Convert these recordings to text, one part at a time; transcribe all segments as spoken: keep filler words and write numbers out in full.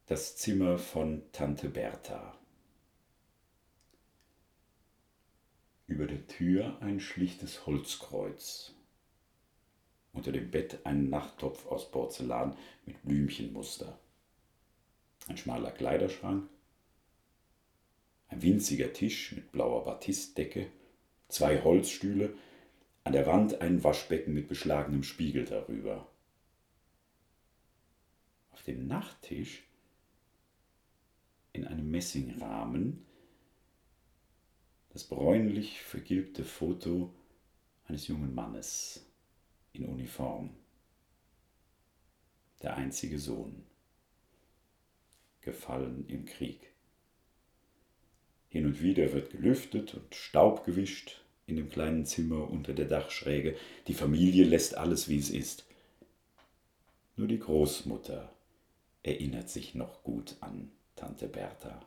Das Zimmer von Tante Bertha. Über der Tür ein schlichtes Holzkreuz. Unter dem Bett ein Nachttopf aus Porzellan mit Blümchenmuster. Ein schmaler Kleiderschrank. Ein winziger Tisch mit blauer Batistdecke. Zwei Holzstühle. An der Wand ein Waschbecken mit beschlagenem Spiegel darüber. Auf dem Nachttisch in einem Messingrahmen das bräunlich vergilbte Foto eines jungen Mannes in Uniform. Der einzige Sohn, gefallen im Krieg. Hin und wieder wird gelüftet und Staub gewischt in dem kleinen Zimmer unter der Dachschräge. Die Familie lässt alles, wie es ist. Nur die Großmutter erinnert sich noch gut an Tante Bertha.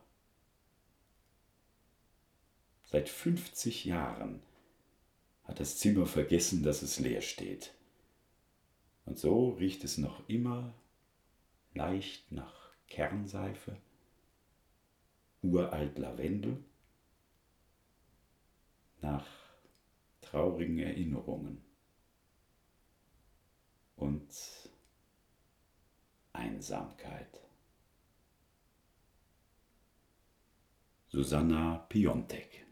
Seit fünfzig Jahren hat das Zimmer vergessen, dass es leer steht. Und so riecht es noch immer leicht nach Kernseife, uralt Lavendel, nach traurigen Erinnerungen und Einsamkeit. Susanna Piontek.